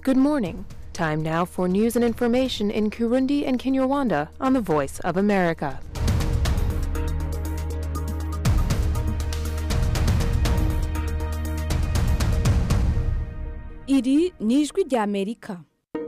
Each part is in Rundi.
Good morning. Time now for news and information in Kirundi and Kinyarwanda on the Voice of America. Iri ni ijwi rya Amerika.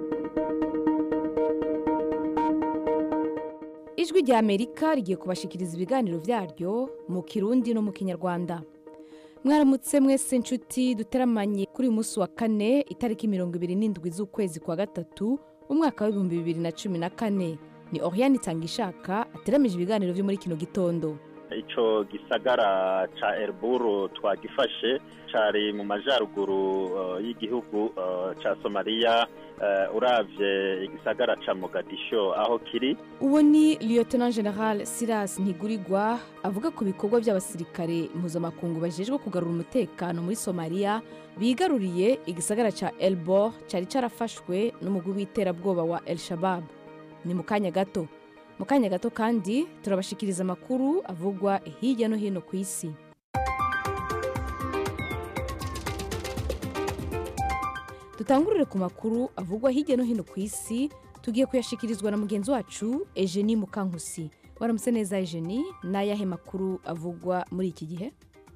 Ijwi rya Amerika rigiye kubashikiriza ibiganiro vyaryo mu Kirundi no mu Kinyarwanda. Mwaramutse mwese nshuti duteramanye kuri uyu munsi wa kane itariki 27 z'ukwezi kwa gatatu umwaka wa 2014. Ni Oriane Tangishaka ateramije ibiganiro vyo muri kino gitondo. Ico gisagara ca Elburu twagifashe cari mu majaruguru y'igihugu ca Somalia, uravye igisagara ca Mogadisho aho kiri. Uwo ni Lieutenant General Silas Ntigurirwa avuga ku bikorwa by'abasirikare mpuzamakungu bajejwe kugarura umutekano muri Somalia bigaruriye igisagara ca Elbor cari carafashwe n'umugwi w'iterabwoba wa El Shabab. Ni mu kanya gato. Mu kanya gato kandi turabashikiriza amakuru avugwa hirya no hino ku isi. Dutangurire ku makuru avugwa hirya no hino ku isi, tugiye kuyashikirizwa na mugenzi wacu Eugenie Mukankusi. Waramutse neza Eugenie, nayahe makuru avugwa muri iki gihe?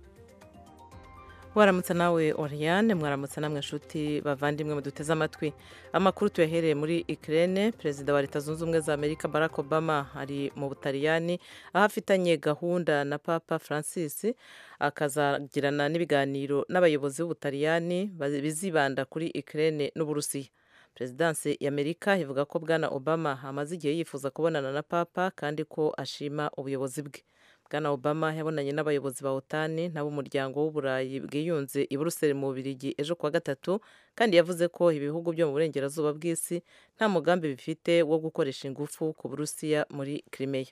Waramutse nawe Oriane, mwaramutse namwe nshuti bavandimwe muduteze amatwi. Amakuru tuyahereye muri Ukraine. Perezida wa Leta Zunze Ubumwe za Amerika Barack Obama ari mu Butaliyani aho afitanye gahunda na Papa Francis, akazagirana n'ibiganiro n'abayobozi b'Ubutaliyani bizibanda kuri Ukraine n'Uburusiya. Presidansi ya Amerika ivuga ko Bwana Obama amaze igihe yifuza kubonana na Papa kandi ko ashima ubuyobozi bwe. Bwana Obama yabonanye n'abayobozi ba OTAN n'ab'umuryango w'Uburayi bwiyunze i Brussels mu Bubiligi ejo kuwa gatatu, kandi yavuze ko ibihugu byo mu burengerazuba bw'isi nta mugambi bifite wo gukoresha ingufu ku Burusiya muri Crimea.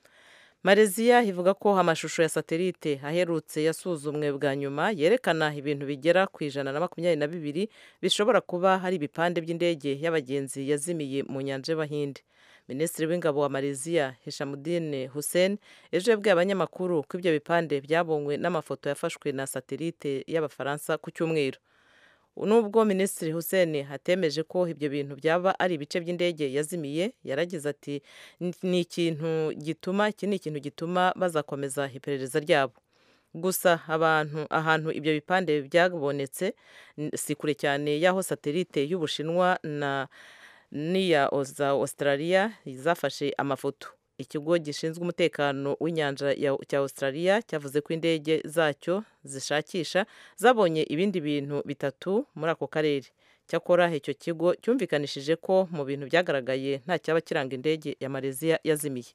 Malaysia ivuga ko amashusho ya satelite aherutse yasuzumwe bwa nyuma yerekana ibintu bigera ku 122 bishobora kuba hari ibipande by'indege y'abagenzi yazimiye mu nyanja y'Abahinde. Minisitiri w'ingabo wa Malaysia Hishamuddin Hussein ejo yabwiye abanyamakuru ko ibyo bipande byabonywe n'amafoto yafashwe na satelite y'Abafaransa ku cyumweru. Nubwo Minisitiri Hussein hatemeje ko ibyo bintu byaba ari ibice by'indege yazimiye, yaragize ati ni ikintu gituma bazakomeza iperereza ryabo. Gusa ahantu ibyo bipande byabonetse si kure cyane y'aho satelite y'Ubushinwa n'iya Australia zafashe amafoto. Ikigo gishinzwe umutekano w'inyanja cya Australia cyavuze ko indege zacyo zishakisha zabonye ibindi bintu bitatu muri ako karere. Cyakora icyo kigo cyumvikanishije ko mu bintu byagaragaye nta cyaba kiranga indege ya Malaysia yazimiye.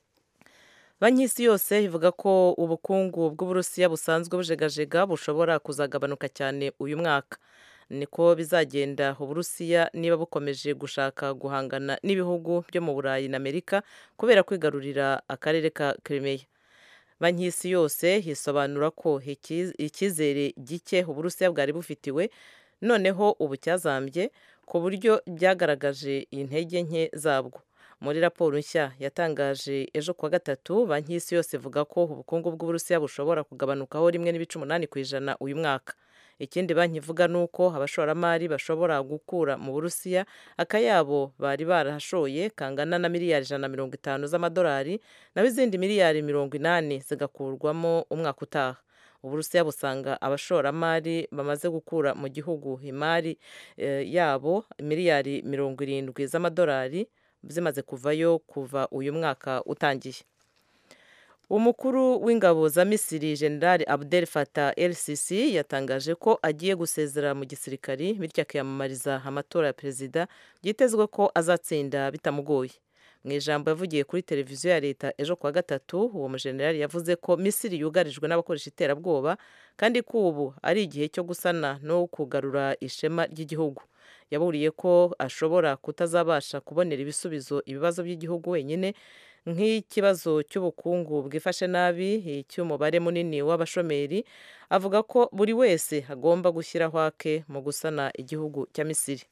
Banki y'Isi yose ivuga ko ubukungu bw'Uburusiya busanzwe bujegajega bushobora kuzagabanuka cyane uyu mwaka. Niko bizagenda Uburusiya niba bukomeje gushaka guhangana n'ibihugu byo mu Burayi na Amerika kubera kwigarurira akarere ka Crimea. Banki y'Isi yose hisobanura ko icyizere gike Uburusiya bwari bufitiwe noneho ubu cyazambye ku buryo byagaragaje intege nke zabwo. Muri raporo nshya yatangaje ejo kuwa gatatu, Banki y'Isi yose ivuga ko ubukungu bw'Uburusiya bushobora kugabanukaho 1.8% uyu mwaka. Ikindi banki ivuga nuko abashoramari bashobora gukura mu Burusiya akayabo bari barahashoye kangana na miliyari 150 z'amadolari, naho izindi miliyari 80 zigakurwamo umwaka utaha. Uburusiya busanga abashoramari bamaze gukura mu gihugu imari yabo miliyari 70 z'amadolari zimaze kuvayo kuva uyu mwaka utangiye. Umukuru w'ingabo za Misiri General Abdel Fattah el-Sisi yatangaje ko agiye gusezera mu gisirikari bityo akiyamamariza amatora ya perezida, byitezwe ko azatsinda bitamugoye. Mu ijambo yavugiye kuri televiziyo ya leta ejo kuwa gatatu, uwo mujenerali yavuze ko Misiri yugarijwe n'abakoresha iterabwoba kandi ko ubu ari igihe cyo gusana no kugarura ishema ry'igihugu. Yaburiye ko ashobora kutazabasha kubonera ibisubizo ibibazo by'igihugu wenyine, nk'ikibazo cy'ubukungu bwifashe nabi, cy'umubare munini w'abashomeri. Avuga ko buri wese agomba gushyiraho ake mu gusana igihugu cya Misiri.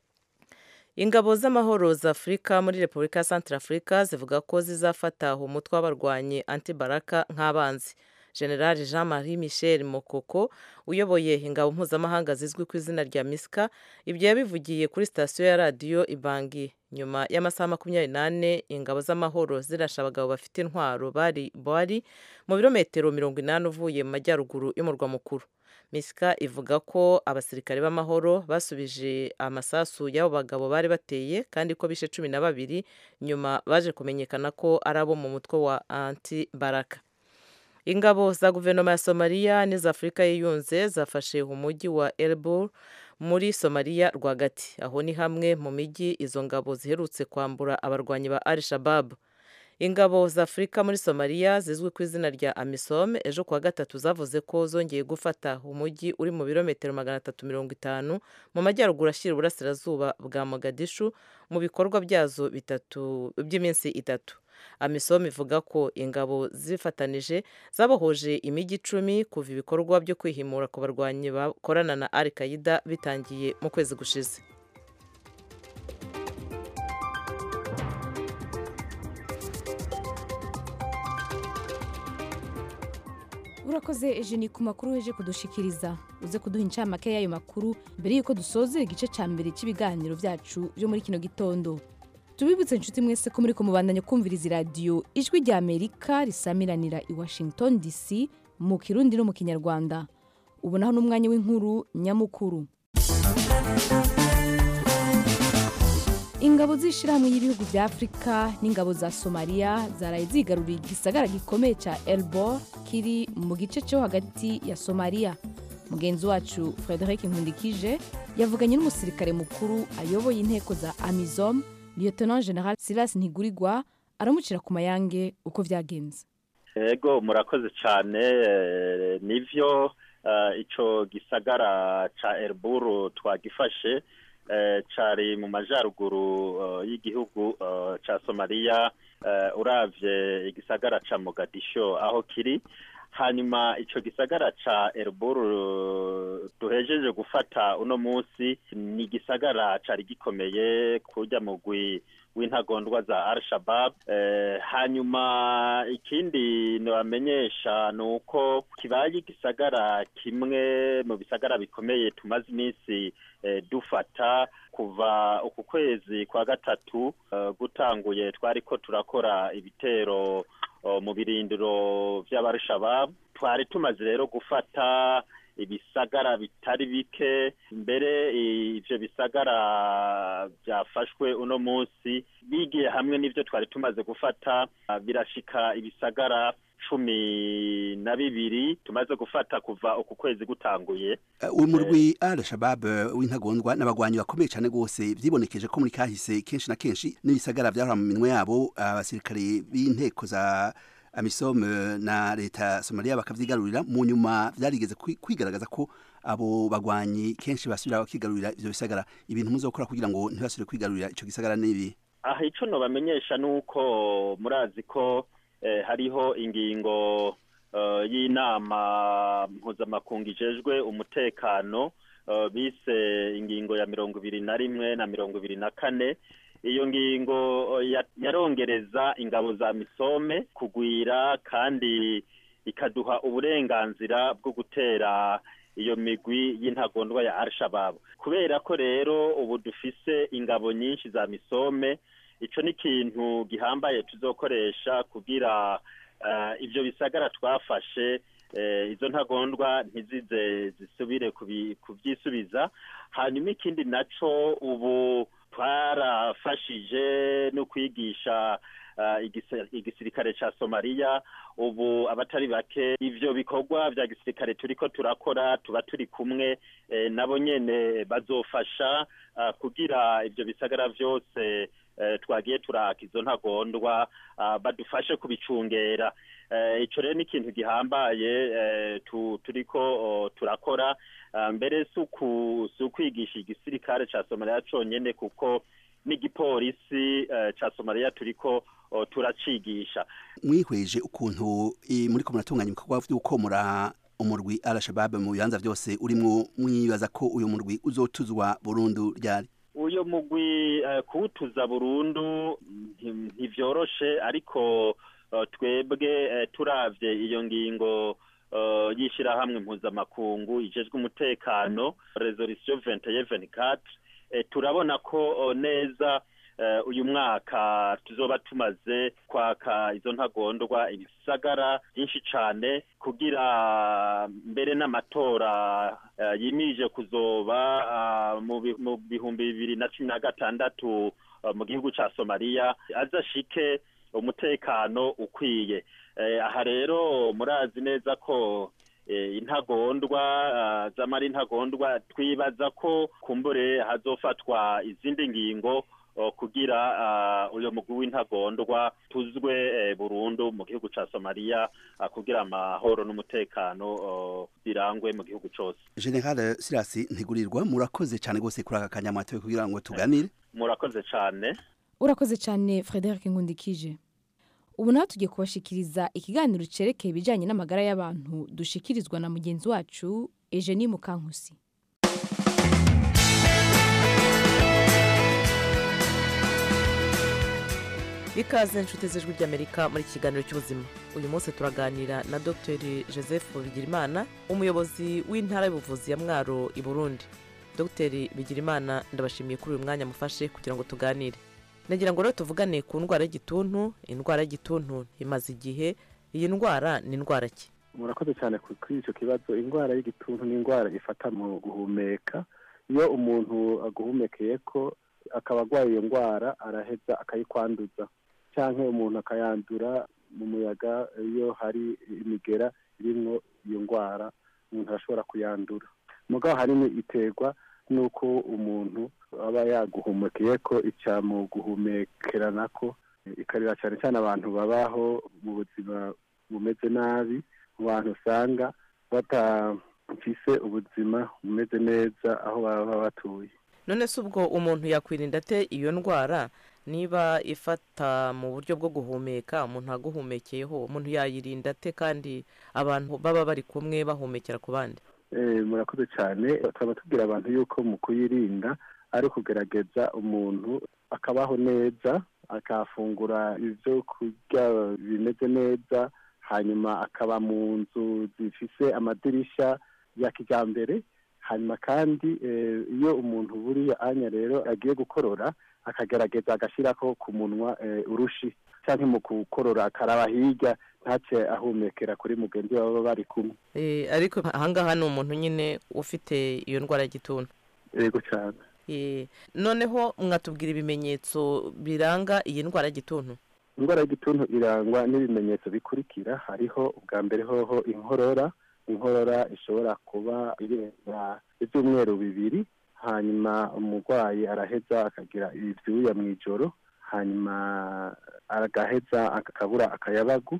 Ingabo z'amahoro za Afurika muri Repubulika ya Centrafrica zivuga ko zizafata umutwe w'abarwanyi anti-Baraka nk'abanzi. General Jean-Marie Michel Mokoko uyoboye ingabo mpuzamahanga zizwi ku izina rya MISCA ibyo yabivugiye kuri sitasiyo ya radiyo Ibangi nyuma y'amasaha 24 ingabo z'amahoro zirasha abagabo bafite intwaro bari mu birometero 80 uvuye mu majyaruguru y'umurwa mukuru. MISCA ivuga ko abasirikare b'amahoro basubije amasasu y'abo bagabo bari bateye kandi ko bishe 12 nyuma baje kumenyekana ko ari abo mu mutwe wa anti-Baraka. Ingabo za guverinoma ya Somalia n'iza Afurika y'Iyunze zafashe umujyi wa Elbur muri Somalia rwagati. Aho ni hamwe mu mijyi izo ngabo ziherutse kwambura abarwanyi ba Al-Shabaab. Ingabo za Afurika muri Somalia zizwi ku izina rya AMISOM ejo kuwa gatatu zavuze ko zongeye gufata umujyi uri mu birometero 350 mu majyaruguru ashyira uburasirazuba bwa Mogadishu mu bikorwa byazo bitatu by'iminsi itatu. AMISOM ivuga ko ingabo zifatanije zabohoje imijyi 10 kuva ibikorwa byo kwihimura ku barwanyi bakorana na Al-Qaeda bitangiye mu kwezi gushize. urakoze Eugenie ku makuru weje kudushikiriza uze kuduha incamake y'ayo makuru mbere yuko dusoze igice ca mbere cy'ibiganiro byacu byo muri kino gitondo. Tubibutse inshuti mwese ko muri ko mubandanya kumviriza radio Ijwi rya Amerika risamiranira i Washington DC mu Kirundi no mu Kinyarwanda. Ubonaho n'umwanya w'inkuru nyamukuru. Ingabo z'ishirahamwe y'ibihugu vya Afrika n'ingabo za Somalia zaraye zigaruriye igisagara gikomeye ca Elbor kiri mu gice cyo hagati ya Somalia. Mugenzi wacu Frederic Nkundikije yavuganye n'umusirikare mukuru ayoboye inteko za AMISOM Lieutenant General Silas Ntigurirwa aramucira ku mayange uko vyagenze. Ego murakoze cyane nivyo ico gisagara ca Elbur twagifashe cari mu majaruguru y'igihugu ca Somalia uravye igisagara ca Mogadisho aho kiri. Hanyuma ico gisagara ca Elbur duhejeje gufata uno munsi ni gisagara cari gikomeye kurya mugwi w'intagondwa za Al-Shabaab. Hanyuma ikindi nabamenyesha nuko kibaye igisagara kimwe mu bisagara bikomeye tumaze iminsi dufata kuva uku kwezi kwa gatatu gutanguye twariko turakora ibitero mu birindiro by'Al-Shabaab. Twari tumaze rero gufata ibisagara bitari bike mbere ivyo bisagara byafashwe uno munsi bigiye hamwe n'ivyo twari tumaze gufata birashika ibisagara 12 tumaze gufata kuva uku kwezi gutanguye. Umurwi Al-Shabaab w'intagondwa n'abagwanyi bakomeye cyane gose vyibonekeje ko muri kahise kenshi na kenshi n'ibisagara byahora mu minwe yabo abasirikare b'inteko za AMISOM na leta Somalia bakavyigarurira mu nyuma byarigeze kwigaragaza ko abo bagwanyi kenshi basubira bakigarurira ivyo bisagara. Ibintu muzokora kugira ngo ntibasubire kwigarurira ico gisagara nibi? Aha ico no bamenyesha nuko murazi ko hariho ingingo y'inama mpuzamakungu ijejwe umutekano bise ingingo ya 21 na 24. Iyo ngingo yarongereza ingabo za AMISOM kugwira kandi ikaduha uburenganzira bwo gutera iyo migwi y'intagondwa ya Al-Shabaab. Kubera ko rero ubu dufise ingabo nyinshi za AMISOM, ico ni kintu gihambaye tuzokoresha kugira ivyo bisagara twafashe izo ntagondwa ntizize zisubire kuvyisubiza. Hanyuma ikindi naco ubu twarafashije no kwigisha igisirikare ca Somalia. Ubu abatari bake ivyo bikorwa vya gisirikare turiko turakora tuba turi kumwe nabo nyene bazofasha kugira ivyo bisagara vyose twagiye turaka izo ntagondwa badufashe kubicungera. Ico rero ni ikintu gihambaye turiko turakora. Mbere sukwigisha igisirikare ca Somalia conyene kuko n'igipolisi ca Somalia turiko turacigisha. Mwihweje ukuntu muri ko muratunganya ibikorwa vy'ukomora umurwi Al-Shabaab mu bibanza byose urimwo, mwibaza ko uyu murwi uzotuzwa burundu ryari? Uyo mugwi kuwutuza burundu ntivyoroshe, ariko twebwe turavye iyo ngingo y'ishirahamwe mpuzamakungu ijejwe umutekano resolution 2124 turabona ko neza uyu mwaka tuzoba tumaze kwaka izo ntagondwa ibisagara byinshi cyane kugira mbere n'amatora yimirije kuzoba mu 2016 mu gihugu ca Somalia azashike umutekano ukwiye. Aha rero murazi neza ko intagondwa zamara intagondwa twibaza ko kumbure hazofatwa izindi ngingo kugira uyo mugwi w'intagondwa tuzwe burundu mu gihugu ca Somalia kugira amahoro n'umutekano birangwe mu gihugu cose. General Silas Ntigurirwa murakoze cyane gose kuri aka kanyamato kugira ngo tuganire. Murakoze cyane. Urakoze cyane Frederic Nkundikije. Ubu naho tugiye kubashikiriza ikiganiro cerekeye ibijanye n'amagara y'abantu dushikirizwa na mugenzi wacu Eugenie Mukankusi. Ikaze inshuti z'ijwi ry'Amerika muri kiganiro cy'ubuzima. Uyu munsi turaganira na Dr. Joseph Bigirimana, umuyobozi w'intara y'ubuvuzi ya Mwaro i Burundi. Dr. Bigirimana ndabashimiye kuri uyu mwanya mufashe kugira ngo tuganire. Nagira ngo rero tuvugane ku ndwara y'igituntu. Indwara y'igituntu imaze igihe. Iyi ndwara ni indwara ki? Murakoze cyane kuri icyo kibazo. Indwara y'igituntu ni indwara ifata mu guhumeka. Iyo umuntu aguhumekeye ko akaba arwaye iyo ndwara araheza akayikwanduza, cyangwa umuntu akayandura mu muyaga iyo hari imigera irimo iyo ndwara umuntu arashobora kuyandura. Mugabo harimo iterwa nuko umuntu aba yaguhumekeye ko icyamu guhumekerana ko ikarira cyane cyane abantu babaho mu buzima bumeze nabi, abantu usanga batafise ubuzima bumeze neza aho baba batuye. None se ubwo umuntu yakwirinda ate iyo ndwara niba ifata mu buryo bwo guhumeka, umuntu aguhumekeyeho, umuntu yayirinda ate kandi abantu baba bari kumwe bahumekera ku bandi? Murakoze cyane. Tukaba tubwira abantu yuko mu kuyirinda ari kugerageza umuntu akabaho neza, akafungura ibyo kurya bimeze neza, hanyuma akaba mu nzu zifise amadirisha ya kijambere. Hanyuma kandi iyo umuntu buriya anya rero agiye gukorora akagerageza agashyirako ku munwa urushi, cyangwa mu gukorora akaraba hirya ntace ahumekera kuri mugenzi baba bari kumwe. Ariko ahangaha ni umuntu nyine ufite iyo ndwara y'igituntu. Yego cyane. Noneho mwatubwira ibimenyetso biranga iyi ndwara y'igituntu? Indwara y'igituntu irangwa n'ibimenyetso bikurikira. Hariho ubwa mbere hoho inkorora ishobora kuba irenga ibyumweru bibiri, hanyuma umurwayi araheza akagira ibyuya mu ijoro, hanyuma agaheza akabura akayabagu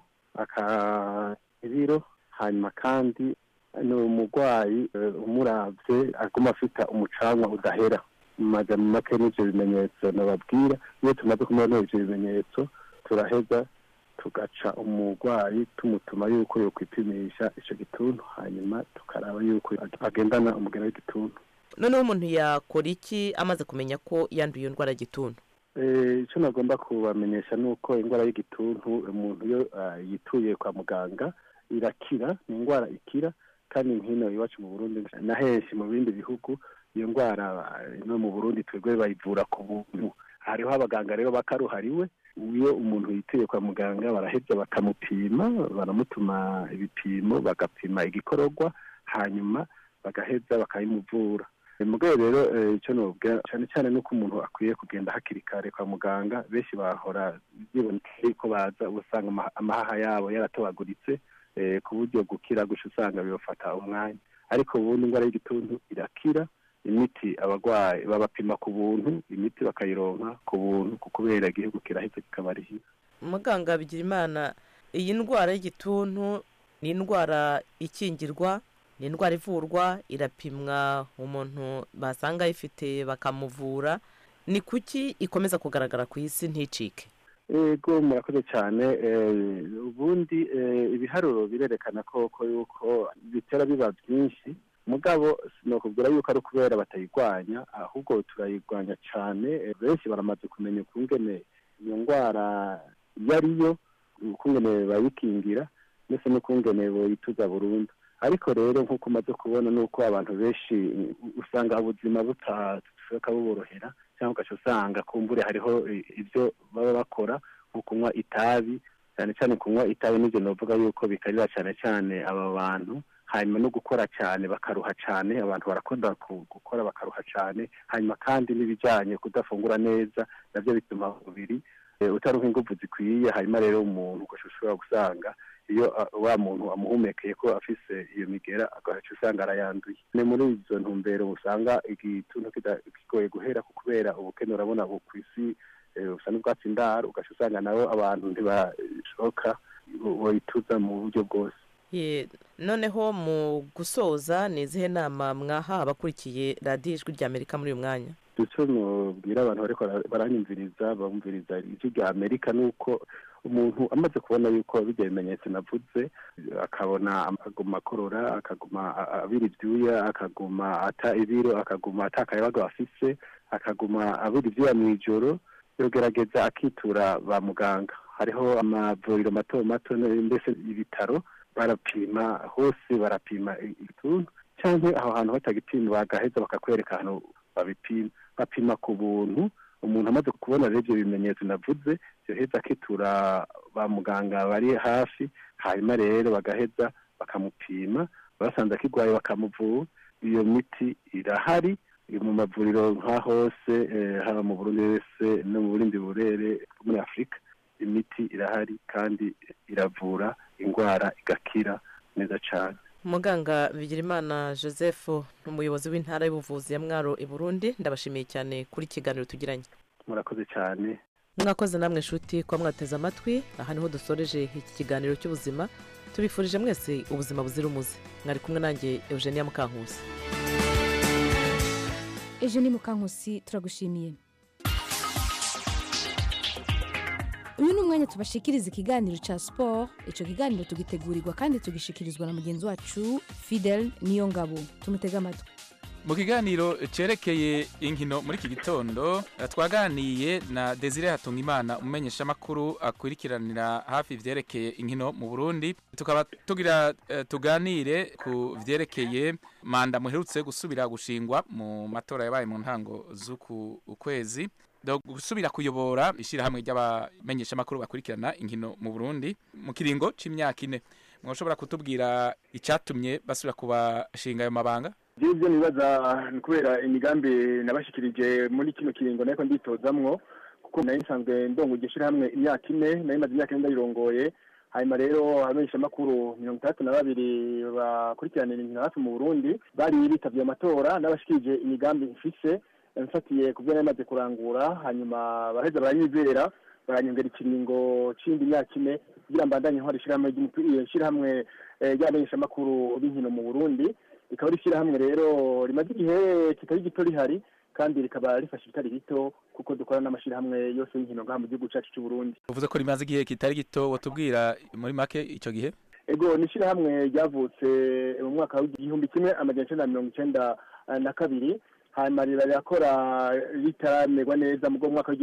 ibiro, hanyuma kandi ni umurwayi umuravye aguma afita umucanwa udahera. Mu majambo make n'ivyo bimenyetso nababwira. Iyo tumaze kumubona ivyo bimenyetso turaheza tugaca umurwayi tumutuma yuko yokwipimisha ico gituntu, hanyuma tukaraba yuko agendana umugera w'igituntu. Noneho umuntu yakora iki amaze kumenya ko yanduye indwara y'igituntu? Icyo nagomba kubamenyesha nuko indwara y'igituntu umuntu iyo yituye kwa muganga irakira, ni indwara ikira, kandi nkino iwacu mu Burundi na henshi mu bindi bihugu iyo ndwara no mu Burundi twebwe bayivura ku buntu. Hariho abaganga rero bakaruhariwe. Iyo umuntu yituye kwa muganga baraheza bakamupima, baramutuma ibipimo, bagapima igikororwa, hanyuma bagaheza bakayimuvura. Mugabo rero icyo nobwira cyane cyane nuko umuntu akwiye kugenda hakiri kare kwa muganga. Benshi bahora biboneka ko baza usanga amahaha yabo yaratobaguritse ku buryo gukira gusha usanga bibafata umwanya. Ariko ubundi indwara y'igituntu irakira. Imiti abagwayi babapima ku buntu, imiti bakayironka ku buntu, kubera igihugu kiraheze kikabarihiye. Muganga Bigirimana, iyi ndwara y'igituntu ni indwara ikingirwa, ni indwara ivurwa, irapimwa, umuntu basanga ifite bakamuvura. Ni kuki ikomeza kugaragara ku isi nticike? Ego murakoze cyane. Ubundi ibiharuro birerekana koko yuko bitera biba byinshi, mugabo sinokubwira yuko ari kubera batayigwanya, ahubwo turayigwanya cyane. Benshi baramaze kumenya ukungene iyo ndwara yariyo, ukungene bayikingira, ndetse n'ukungene boyituza burundu. Ariko rero nk'uko umaze kubona nuko abantu benshi usanga ubuzima butashoboka buborohera, cyangwa ugaca usanga kumbure hariho ibyo baba bakora nko kunywa itabi, cyane cyane kunywa itabi n'ibyo novuga yuko bikarira cyane cyane aba bantu, hanyuma no gukora cyane bakaruha cyane, abantu barakunda gukora bakaruha cyane, hanyuma kandi n'ibijyanye kudafungura neza nabyo bituma umubiri utaruha ingufu zikwiye, hanyuma rero umuntu ushobora gusanga iyo wa muntu amuhumekeye ko afise iyo migera agaca usanga arayanduye. Ni muri izo ntumbero usanga igituntu kigoye guhera kubera ubukene urabona ku isi usa n'ubwatsi ndaro, ugaca usanga nabo abantu ntibashoka boyituza mu buryo bwose. Noneho mu gusoza ni izihe nama mwaha abakurikiye radiyo ijwi rya Amerika muri uyu mwanya? Icyo mubwira abantu bariko baranyumviriza bumviriza ijwi rya Amerika nuko umuntu amaze kubona yuko bijya bimenyetso navuze, akabona akaguma akorora, akaguma abira ibyuya, akaguma ata ibiro, akaguma atakayabaga afise, akaguma abira ibyuya mw'ijoro, yogerageza akitura ba muganga. Hariho amavuriro mato mato mbese ibitaro barapima hose, barapima igituntu, cyangwa aho hantu batagipima bagaheza bakakwereka ahantu babipima. Bapima ku buntu, umuntu amaze kubona rero ibyo bimenyetso navuze yoheza akitura ba muganga bari hafi, hanyuma rero bagaheza bakamupima, basanze akigwaye bakamuvura. Iyo miti irahari mu mavuriro nka hose, haba mu Burundi wese no mu burindi burere muri Afurika. Imiti irahari kandi iravura indwara igakira neza cyane. Muganga Bigirimana Joseph, umuyobozi w'intara y'ubuvuzi ya Mwaro i Burundi, ndabashimiye cyane kuri kiganiro tugiranye. Murakoze cyane. Mwakoze namwe nshuti kwa mwateze amatwi. Aha niho dusoreje iki kiganiro cy'ubuzima. Tubifurije mwese ubuzima buzira umuze. Mwari kumwe nanjye Eugenia Mukankusi. Eugenie Mukankusi, turagushimiye. Uyu ni umwanya tubashikiriza ikiganiro cha sport. Ico kiganiro tugitegurirwa kandi tugishikirizwa na mugenzi wacu Fidel Niyongabo. Tumutega amatwi. Mu kiganiro cerekeye inkino muri iki gitondo twaganiye na Desire Hatungimana, umumenyesha makuru akwirikiranira hafi ivyerekeye inkino mu Burundi. Tukaba tugira tuganire ku vyerekeye manda muherutse gusubira gushingwa mu matora yabaye mu ntango z'uku ukwezi, gusubira kuyobora ishirahamwe ry'abamenyesha makuru bakurikirana inkino mu Burundi mu kiringo c'imyaka 4. Mwoshobora kutubwira icyatumye basubira kubashinga ayo mabanga? Ibyo nibaza kubera imigambi nabashikirije muri kino kiringo nako nditozamwo, kuko nari nsanzwe ndongo hamwe imyaka 4, nari maze imyaka 4 ndayirongoye. Hanyuma rero abamenyesha makuru 32 bakurikirana inkino hafi mu Burundi bari bitavye amatora, nabashikirije imigambi mfise mfatiye kubyo namaze kurangura. Hanyuma baraheza baranyizera, baranyongera ikiringo c'indi myaka 4 kugira mbandanye nkora ishirahamwe ry'abamenyesha makuru b'inkino mu Burundi. Ikaba rishyirahamwe rero rimaze igihe kitari gito rihari, kandi rikaba rifasha bitari bito kuko dukora n'amashirahamwe yose y'inkino ngaha mu gihugu cyacu cy'u Burundi. Uvuze ko rimaze igihe kitari gito, watubwira muri make ico gihe? Ego, ni ishirahamwe ryavutse mu mwaka wa 1992, hanyuma rirakora ritamerwa neza mu mwaka wa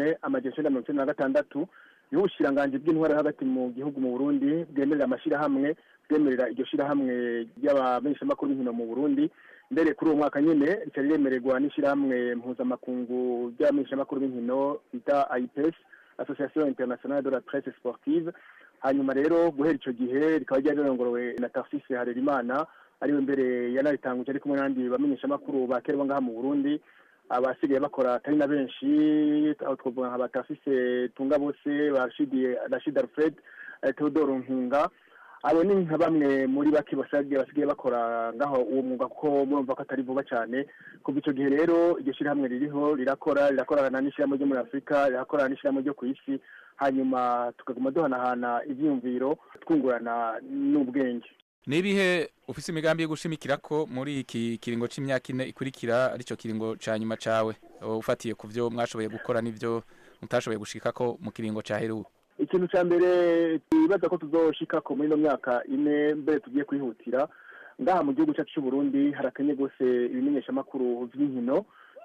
1996. Niho ubushiranganje bw'intwara hagati mu gihugu mu Burundi bwemerera amashirahamwe, bwemerera iryo shirahamwe ry'abamenyeshamakuru b'inkino mu Burundi. Mbere kuri uwo mwaka nyene rikari remererwa n'ishirahamwe mpuzamakungu ry'abamenyeshamakuru b'inkino bita AIPES, Association Internationale de la Presse Sportive. Hanyuma rero guhera ico gihe rikaba ryarongorowe na Tarcisse Harerimana, ariwe mbere yanaritanguje ari kumwe n'andi bamenyeshamakuru bakerwa ngaha mu Burundi. Abasigaye bakora atari na benshi, aho twovuga nka Tarcisse Tungabose, Rashid Alfred, Theodore Nkunga. Abo ni nka bamwe muri bake basigaye bakora ngaho uwo mwuga, kuko murumva ko atari vuba cyane. Kuva ico gihe rero iryo shirahamwe ririho rirakorana n'ishirahamwe ryo muri Afrika, rirakorana n'ishirahamwe ryo ku isi, hanyuma tukaguma duhanahana ivyumviro twungurana n'ubwenge. Nibihe ufise imigambi yo gushimikira ko muri iki kiringo c'imyaka 4 ikurikira arico kiringo ca nyuma cawe, ufatiye ku vyo mwashoboye gukora n'ivyo mutashoboye gushika ko mu kiringo ca heruka? Ikintu ca mbere twibaza ko tuzoshika ko muri no myaka 4 mbere tugiye kwihutira ngaha mu gihugu cyacu cy'u Burundi, harakenye gose ibimenyesha makuru vy'inkino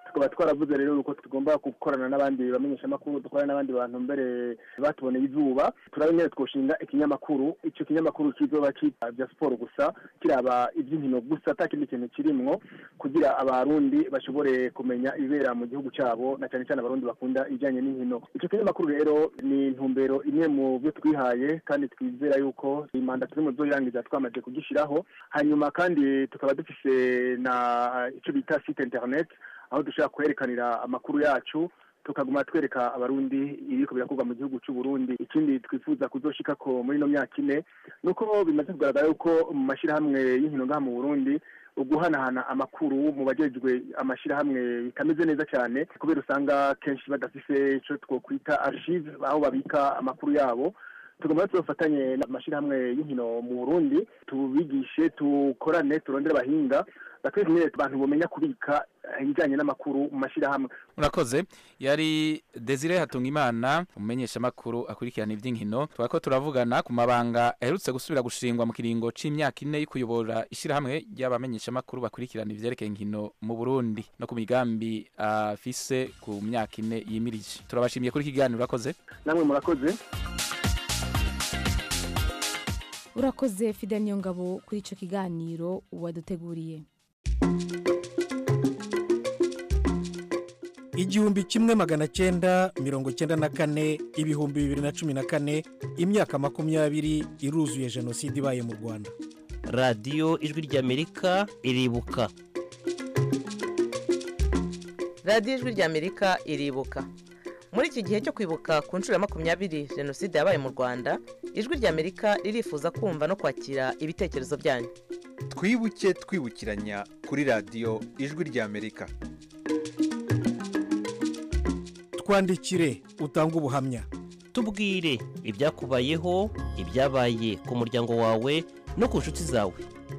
tukaba twaravuze rero yuko tugomba gukorana n'abandi bamenyesha amakuru dukorana n'abandi bantu mbere batuboneye izuba turabe nyine twoshinga ikinyamakuru icyo kinyamakuru kizoba kita bya siporo gusa kiraba iby'inkino gusa atakindi kintu kirimwo kugira abarundi bashobore kumenya ibera mu gihugu cyabo na cyane cyane abarundi bakunda ijyanye n'inkino icyo kinyamakuru rero ni intumbero imwe mu byo twihaye kandi twizera yuko imanda turimo zoyirangiza twamaze kugishiraho hanyuma kandi tukaba dufise na icyo bita site internet aho dushaka kwerekanira amakuru yacu tukaguma twereka abarundi ibiko birakorwa mu gihugu cy'u Burundi ikindi twifuza kuzoshika ko muri no myaka ine nuko bimaze kugaragara yuko mu mashirahamwe y'inkino ngaha mu Burundi uguhanahana amakuru mu bajejwe amashirahamwe bitameze neza cyane kubera usanga kenshi badafise ico twokwita archive aho babika amakuru yabo tugomba tufatanye n'amashirahamwe y'inkino mu Burundi tubigishe tukorane turondera abahinga bakwiye abantu bomenya kubika ibijyanye n'amakuru mu mashirahamwe. Murakoze yari Desire Hatungimana umenyesha makuru akurikirana iby'inkino twako turavugana ku mabanga aherutse gusubira gushingwa mu kiringo c'imyaka 4 y'ukuyobora ishirahamwe ry'abamenyesha makuru bakurikirana ivyerekeye inkino mu Burundi no ku migambi afise ku myaka 4 yimirije. Turabashimiye kuri kiganiro urakoze. Namwe murakoze. Urakoze Fidel Nyongabo kuri ico kiganiro waduteguriye. Igihumbi kimwe 1994 ibihumbi 2014 imyaka 20 iruzuye jenoside ibaye mu Rwanda. Radio Ijwi ry'Amerika iribuka. Radio Ijwi ry'Amerika iribuka. Muri iki gihe cyo kwibuka ku nshuro ya 20 jenoside yabaye mu Rwanda, Ijwi ry'Amerika ririfuza kumva no kwakira ibitekerezo byanyu. Twibuke twibukiranya kuri radio Ijwi ry'Amerika. Twandikire utanga ubuhamya. Tubwire ibyakubayeho, ibyabaye ku muryango wawe no ku nshuti zawe.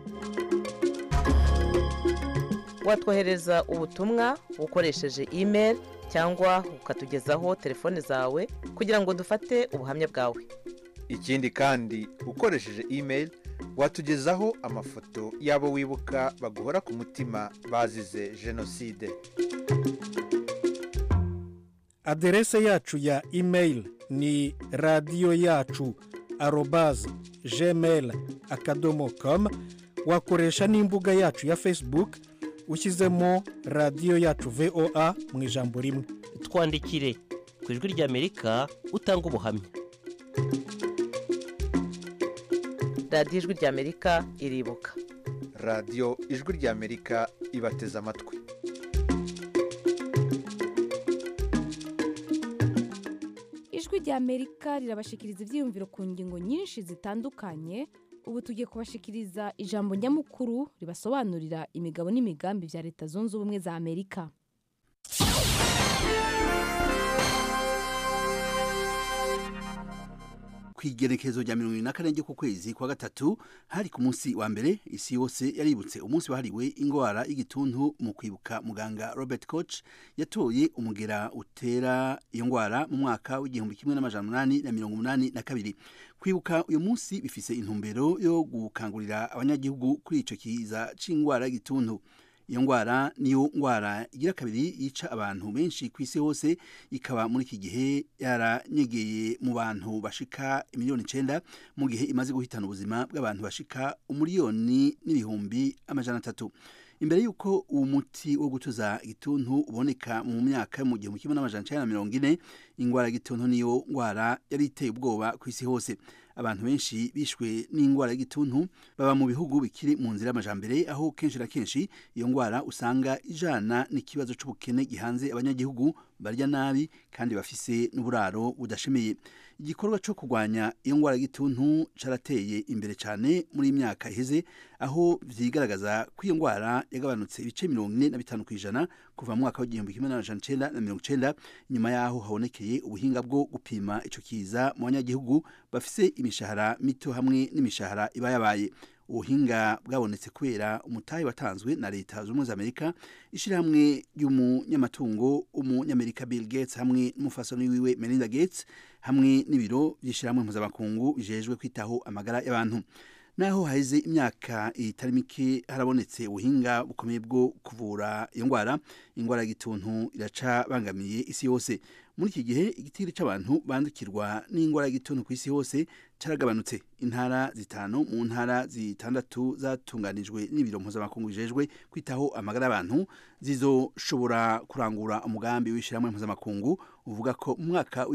Watwohereza ubutumwa ukoresheje email cyangwa ukatugezaho telefone zawe kugira ngo dufate ubuhamya bwawe. Ikindi kandi ukoresheje email watugezaho amafoto yabo wibuka baguhora ku mutima bazize jenoside. Aderese yacu ya email ni radioyacu@gmail.com. Wakoresha n'imbuga yacu ya Facebook ushyizemo radio yacu VOA mu ijambo rimwe. Twandikire ku Ijwi ry'Amerika utanga ubuhamya. Radio Ijwi ry'Amerika iribuka. Radio Ijwi ry'Amerika ibateza amatwi. Ijwi ry'Amerika rirabashikiriza ivyiyumviro ku ngingo nyinshi zitandukanye. Ubu tugiye kubashikiriza ijambo nyamukuru ribasobanurira imigabo n'imigambi vya Leta Zunze Ubumwe za Amerika. Kwigerekezo rya 24 ku kwezi kwa gatatu hari ku munsi wa mbere isi yose yaributse umunsi wahariwe ingwara y'igituntu mu kwibuka muganga Robert Koch yatoye umugera utera iyo ngwara mu mwaka w'1882. Kwibuka uyu munsi bifise intumbero yo gukangurira abanyagihugu kuri ico kiza c'ingwara y'igituntu. Iyo ngwara niyo ngwara igira kabiri yica abantu benshi kw'isi hose, ikaba muri iki gihe yaranyegeye mu bantu bashika 9,000,000 mu gihe imaze guhitana ubuzima bw'abantu bashika 1,300,000. Imbere yuko uwo muti wo gutuza igituntu uboneka mu myaka mu 1940, ingwara y'igituntu niyo ngwara yari iteye ubwoba kw'isi hose. Abantu benshi bishwe n'ingwara y'igituntu baba mu bihugu bikiri mu nzira y'amajambere, aho kenshi na kenshi iyo ngwara usanga ijana n'ikibazo c'ubukene gihanze abanyagihugu barya nabi kandi bafise n'uburaro budashemeye. Igikorwa cyo kurwanya iyo ngwara y'igituntu carateye imbere cyane muri imyaka iheze, aho vyigaragaza ko iyo ngwara yagabanutse ibice 45% kuva mu mwaka wa 1990 nyuma yaho habonekeye ubuhinga bwo gupima ico kiza mu banyagihugu bafise imishahara mito hamwe n'imishahara ibayabaye. Ubuhinga bwabonetse kubera umutahe watanzwe na Leta z'Ubumwe za Amerika, ishirahamwe ry'umunyamatungo umunyamerika Bill Gates hamwe n'umufasoni wiwe Melinda Gates hamwe n'ibiro by'ishirahamwe mpuzamakungu bijejwe kwitaho amagara y'abantu. naho haheze imyaka itari mike harabonetse ubuhinga bukomeye bwo kuvura iyo ndwara indwara y'igituntu iraca bangamiye isi yose muri iki gihe igitiri c'abantu bandukirwa n'indwara y'igituntu ku isi hose caragabanutse intara zitanu mu ntara zitandatu zatunganijwe n'ibiro mpuzamakungu bijejwe kwitaho amagara y'abantu zizoshobora kurangura umugambi w'ishyirahamwe mpuzamakungu uvuga ko mu mwaka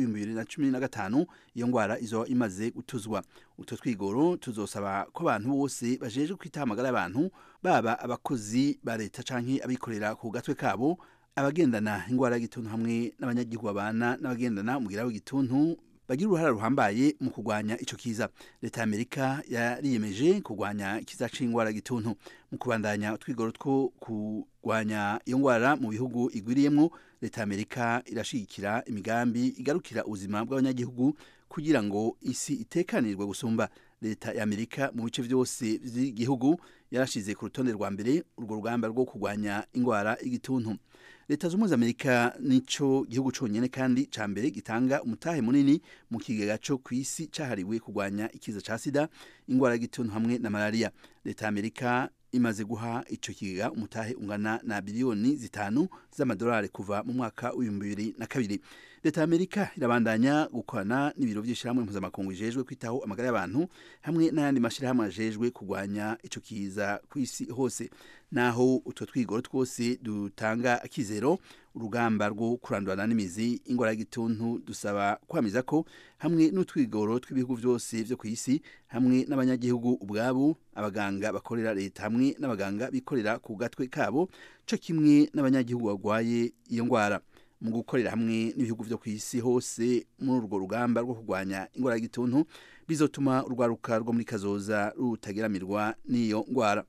w'2015 iyo ndwara izo imaze gutuzwa utwo twigoro tuzosaba ko abantu bose bajejwe kwitaho amagara y'abantu baba abakozi ba leta canke abikorera ku gatwe kabo abagendana indwara y'igituntu hamwe n'abanyagihugu babana n'abagendana umugira w'igituntu bagira uruhara ruhambaye mu kurwanya ico kiza leta y'Amerika yariyemeje kurwanya ikiza c'indwara y'igituntu mu kubandanya utwigoro two kurwanya iyo ndwara mu bihugu igwiriyemwo leta y'Amerika irashigikira imigambi igarukira ubuzima bw'abanyagihugu kugira ngo isi itekanirwe gusumba leta y'Amerika mu bice byose by'igihugu yarashize ku rutonde rwa mbere urwo rugamba rwo kurwanya indwara y'igituntu leta z'umwe z'Amerika nico gihugu conyene kandi ca mbere gitanga umutahe munini mu kigega co kw'isi cahariwe kurwanya ikiza ca sida indwara y'igituntu hamwe na malaria leta y'Amerika imaze guha ico kigega umutahe ungana na biliyoni 5 z'amadolari kuva mu mwaka w'2002 leta y'Amerika irabandanya gukorana n'ibiro by'ishyirahamwe mpuzamakungu bijejwe kwitaho amagara y'abantu hamwe n'ayandi mashyirahamwe ajejwe kurwanya ico kiza ku isi hose naho utwo twigoro twose dutanga akizero urugamba rwo kurandurana n'imizi indwara y'igituntu dusaba kwamiza ko hamwe n'utwigoro tw'ibihugu byose byo ku isi hamwe n'abanyagihugu ubwabo abaganga bakorera leta hamwe n'abaganga bikorera ku gatwe kabo co kimwe n'abanyagihugu bagwaye iyo ndwara mu gukorera hamwe n'ibihugu byo ku isi hose muri urwo rugamba rwo kurwanya indwara y'igituntu bizotuma urwaruka rwo muri kazoza rutageramirwa n'iyo ndwara.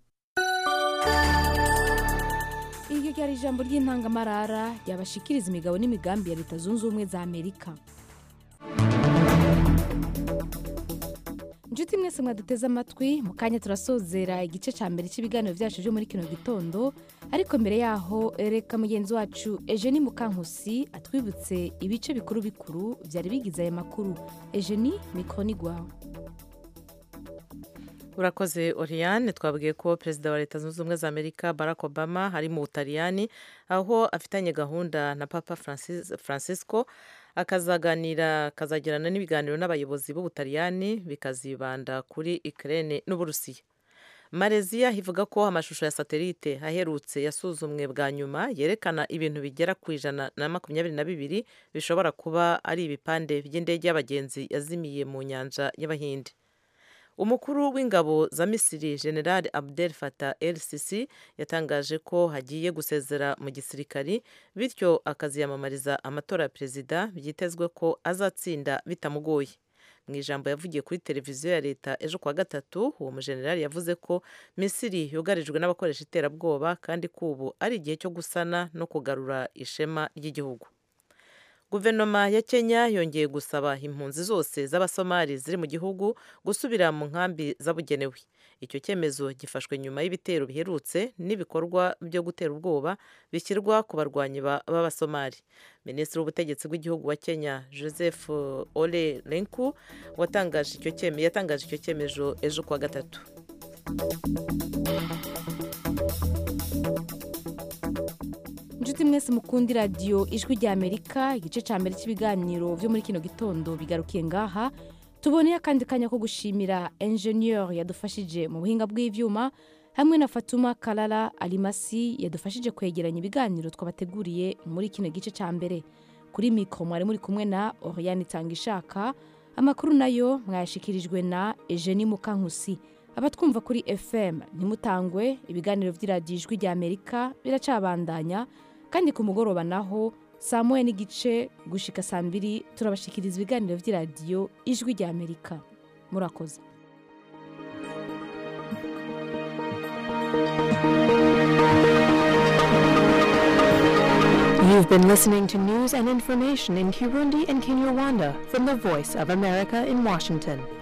Iryo ryari ijambo ry'intangamarara ryabashikiriza imigabo n'imigambi ya leta zunze ubumwe za Amerika. Njuti mwese mwaduteze amatwi mu kanya turasozera igice ca mbere cy'ibiganiro byacu byo muri kino gitondo ariko mbere yaho reka mugenzi wacu Eugenie Mukankusi atwibutse ibice bikuru bikuru byari bigize aya makuru. Eugenie, mikro ni gwawe. urakoze Oriane twabwiye ko perezida wa leta zunze ubumwe za Amerika Barack Obama hari mu Butaliyani aho afitanye gahunda na Papa Francisco akazagirana n'ibiganiro n'abayobozi b'Ubutaliyani bikazibanda kuri Ukraine n'Uburusiya. Malaysia ivuga ko amashusho ya satelite aherutse yasuzumwe bwa nyuma yerekana ibintu bigera ku 122 bishobora kuba ari ibipande by'indege y'abagenzi yazimiye mu nyanja y'Abahinde. Umukuru w'ingabo za Misiri General Abdel Fattah el-Sisi yatangaje ko hagiye gusezera mu gisirikari bityo akaziyamamariza amatora ya perezida byitezwe ko azatsinda bitamugoye. Mu ijambo yavugiye kuri televiziyo ya leta ejo kwa gatatu uwo mujenerali yavuze ko Misiri yugarijwe n'abakoresha iterabwoba kandi kubu ari igihe cyo gusana no kugarura ishema ry'igihugu. Guverinoma ya Kenya yongeye gusaba impunzi zose z'Abasomali ziri mu gihugu gusubira mu nkambi zabugenewe. Icyo cyemezo gifashwe nyuma y'ibitero biherutse n'ibikorwa byo gutera ubwoba bishyirwa ku barwanyi b'Abasomali. Minisitiri w'ubutegetsi bw'igihugu wa Kenya Joseph Ole Lenku yatangaje icyo cyemezo ejo kwa gatatu. Njuti mwese mukundi radio ijwi rya Amerika igice ca mbere cy'ibiganiro byo muri kino gitondo bigarukiye ngaha tuboneye akandi kanya ko gushimira engineer yadufashije mu buhinga bw'ivyuma hamwe na Fatuma Kalala Alimasi yadufashije kwegeranya ibiganiro twabateguriye muri kino gice ca mbere. Kuri mikro mwari muri kumwe na Oriane Tangishaka, amakuru nayo mwayashikirijwe na Eugenie Mukankusi. Abatwumva kuri FM ntimutangwe, ibiganiro vy'iradiyo ijwi rya Amerika biracabandanya kandi ku mugoroba naho saa 1:30 gushika saa 2 turabashikiriza ibiganiro vy'iradiyo ijwi rya Amerika. Murakoze. You've been listening to news and information in Kirundi and Kinyarwanda from the Voice of America in Washington.